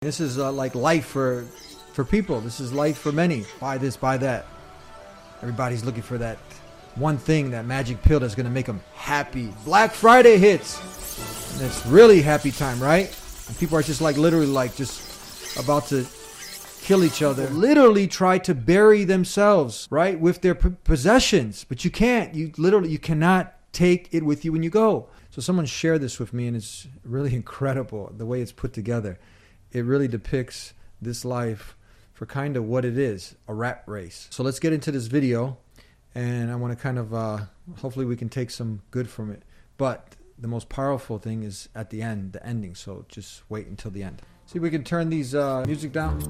this is like life for people. This is life for many. Buy this, buy that. Everybody's looking for that one thing, that magic pill that's going to make them happy. Black Friday hits. And it's really happy time, right? And people are just like literally like just about to kill each other. Literally try to bury themselves, right, with their possessions. But you can't. You cannot take it with you when you go. So someone shared this with me, and it's really incredible the way it's put together. It really depicts this life for kind of what it is, a rat race. So let's get into this video, and I want to kind of, hopefully we can take some good from it. But the most powerful thing is at the end, the ending. So just wait until the end. See if we can turn these music down.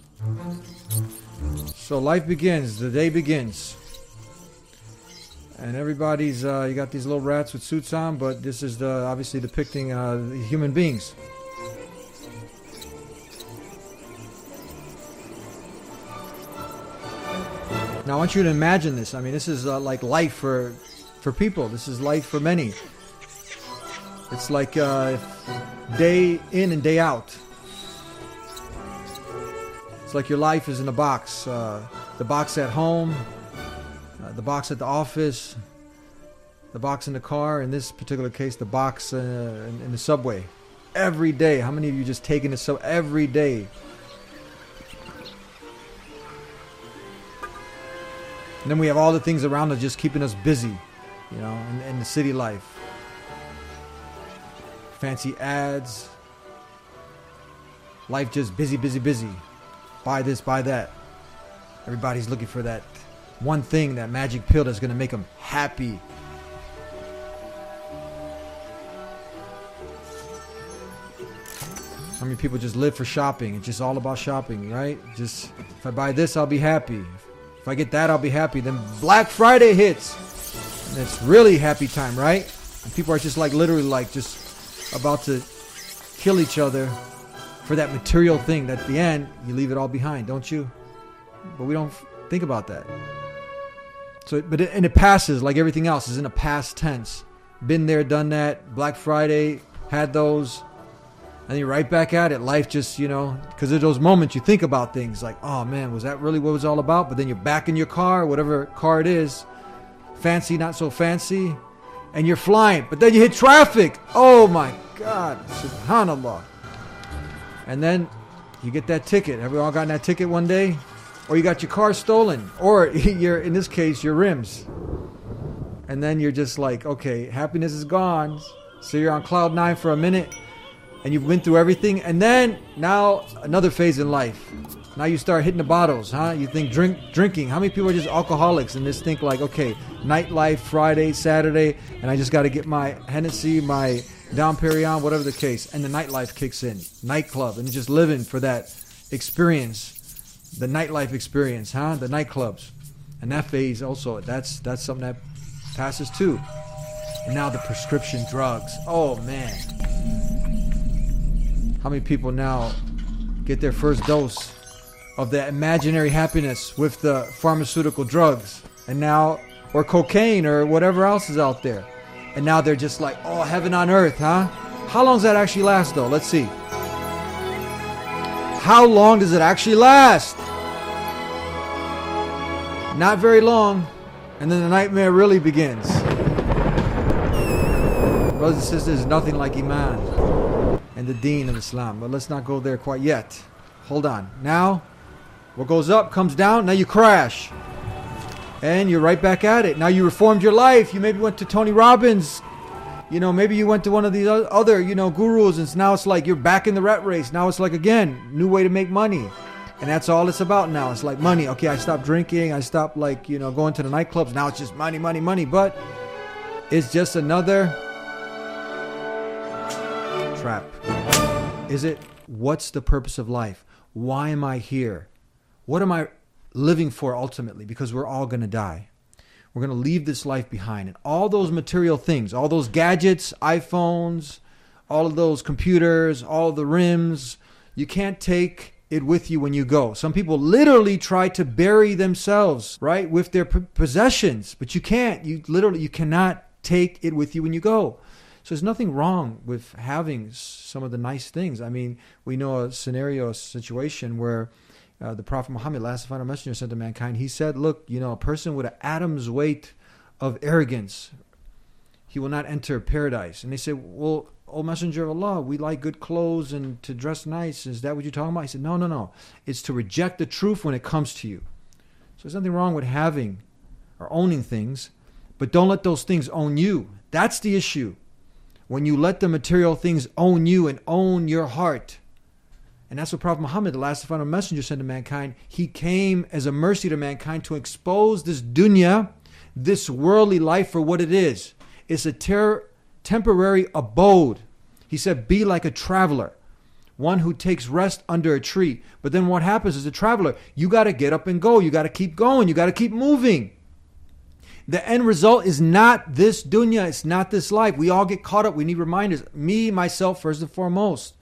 So life begins, the day begins. And everybody's, you got these little rats with suits on, but this is obviously depicting the human beings. Now I want you to imagine this. I mean, this is like life for people. This is life for many. It's like day in and day out. It's like your life is in a box. The box at home, the box at the office, the box in the car. In this particular case, the box in the subway. Every day. How many of you just taking the subway every day? And then we have all the things around us just keeping us busy, you know, in the city life. Fancy ads. Life just busy, busy, busy. Buy this, buy that. Everybody's looking for that one thing, that magic pill that's going to make them happy. How many people just live for shopping? It's just all about shopping, right? Just, if I buy this, I'll be happy. If I get that, I'll be happy. Then Black Friday hits. And it's really happy time, right? And people are just like literally like just about to kill each other for that material thing that at the end, you leave it all behind, don't you? But we don't think about that. So, but it passes like everything else is in a past tense. Been there, done that. Black Friday, had those. And you're right back at it. Life just, you know, because there's those moments you think about things like, oh man, was that really what it was all about? But then you're back in your car, whatever car it is, fancy, not so fancy, and you're flying. But then you hit traffic. Oh my God, subhanallah. And then you get that ticket. Have we all gotten that ticket one day? Or you got your car stolen. Or you're, in this case, your rims. And then you're just like, okay, happiness is gone. So you're on cloud 9 for a minute. And you've been through everything, and then now another phase in life. Now you start hitting the bottles, huh? You think drinking. How many people are just alcoholics and just think like, okay, nightlife, Friday, Saturday, and I just got to get my Hennessy, my Dom Perignon, whatever the case, and the nightlife kicks in, nightclub, and you're just living for that experience, the nightlife experience, huh? The nightclubs, and that phase also, that's something that passes too. And now the prescription drugs. Oh man. How many people now get their first dose of that imaginary happiness with the pharmaceutical drugs, and now, or cocaine or whatever else is out there, and now they're just like, oh, heaven on earth, huh? How long does that actually last though? Let's see. How long does it actually last? Not very long, and then the nightmare really begins. Brothers and sisters, nothing like Iman and the deen of Islam. But let's not go there quite yet. Hold on. Now, what goes up comes down. Now you crash. And you're right back at it. Now you reformed your life. You maybe went to Tony Robbins. You know, maybe you went to one of these other, you know, gurus. And now it's like you're back in the rat race. Now it's like, again, new way to make money. And that's all it's about now. It's like money. Okay, I stopped drinking. I stopped, like, you know, going to the nightclubs. Now it's just money, money, money. But it's just another trap. Is it? What's the purpose of life? Why am I here? What am I living for ultimately? Because we're all going to die. We're going to leave this life behind. And all those material things, all those gadgets, iPhones, all of those computers, all of the rims, you can't take it with you when you go. Some people literally try to bury themselves, right, with their possessions. But you can't. You cannot take it with you when you go. So there's nothing wrong with having some of the nice things. I mean, we know a situation where the Prophet Muhammad, last final messenger sent to mankind, he said, look, a person with an atom's weight of arrogance, he will not enter paradise. And they said, well, O Messenger of Allah, we like good clothes and to dress nice. Is that what you're talking about? He said, no. It's to reject the truth when it comes to you. So there's nothing wrong with having or owning things, but don't let those things own you. That's the issue. When you let the material things own you and own your heart. And that's what Prophet Muhammad, the last and final messenger, said to mankind. He came as a mercy to mankind to expose this dunya, this worldly life, for what it is. It's a temporary abode. He said, be like a traveler, one who takes rest under a tree. But then what happens as a traveler? You got to get up and go. You got to keep going. You got to keep moving. The end result is not this dunya. It's not this life. We all get caught up. We need reminders. Me, myself, first and foremost.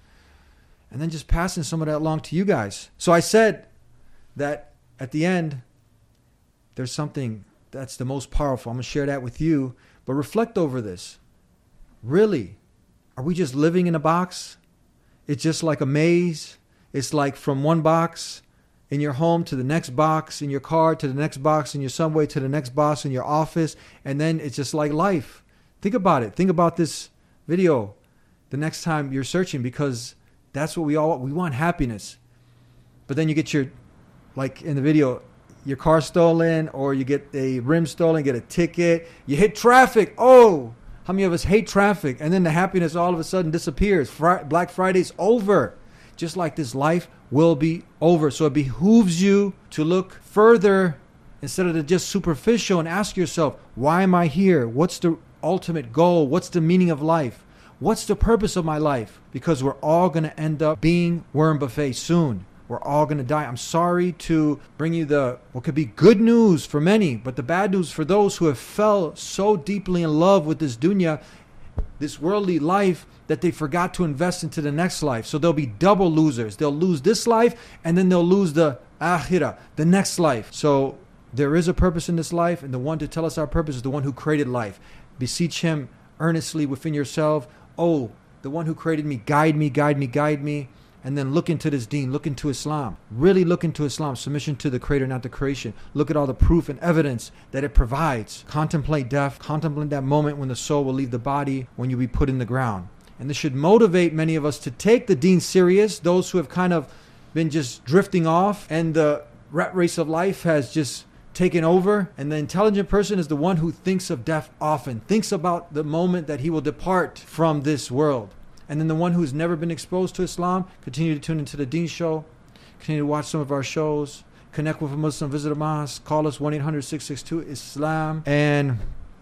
And then just passing some of that along to you guys. So I said that at the end, there's something that's the most powerful. I'm going to share that with you. But reflect over this. Really, are we just living in a box? It's just like a maze. It's like from one box in your home to the next box in your car to the next box in your subway to the next box in your office. And then it's just like life. Think about it. Think about this video the next time you're searching, because that's what we want happiness. But then you get like in the video, your car stolen, or you get a rim stolen, get a ticket, you hit traffic. Oh, how many of us hate traffic? And then the happiness all of a sudden disappears. Black Friday's over. Just like this life will be over. So it behooves you to look further instead of just superficial and ask yourself, why am I here? What's the ultimate goal? What's the meaning of life? What's the purpose of my life? Because we're all going to end up being worm buffet soon. We're all going to die. I'm sorry to bring you what could be good news for many, but the bad news for those who have fell so deeply in love with this dunya, this worldly life, that they forgot to invest into the next life. So they'll be double losers. They'll lose this life, and then they'll lose the akhirah, the next life. So there is a purpose in this life, and the one to tell us our purpose is the one who created life. Beseech him earnestly within yourself. Oh, the one who created me, guide me, guide me, guide me. And then look into this deen, look into Islam. Really look into Islam, submission to the creator, not the creation. Look at all the proof and evidence that it provides. Contemplate death, contemplate that moment when the soul will leave the body, when you'll be put in the ground. And this should motivate many of us to take the deen serious, those who have kind of been just drifting off and the rat race of life has just taken over. And the intelligent person is the one who thinks of death often, thinks about the moment that he will depart from this world. And then the one who's never been exposed to Islam, continue to tune into the Deen Show, continue to watch some of our shows, connect with a Muslim, visit a mosque, call us 1-800-662-ISLAM. And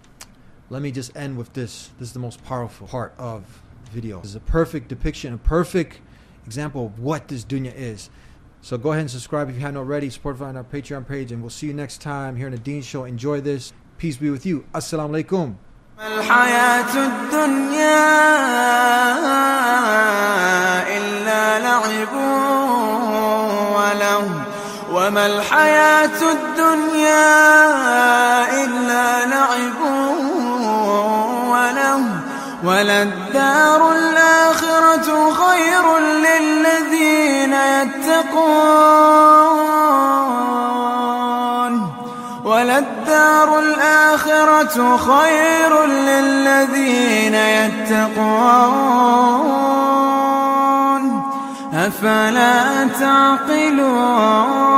let me just end with this. This is the most powerful part of the video. This is a perfect depiction, a perfect example of what this dunya is. So go ahead and subscribe if you haven't already. Support on our Patreon page, and we'll see you next time here in the Deen Show. Enjoy this. Peace be with you. Assalamu alaikum. الحياة الدنيا إلا لعب ولهو وما الحياة الدنيا إلا لعب ولهو وللدار الآخرة خير للذين يتقون وللدار الآخرة خير للذين يتقون أفلا تعقلون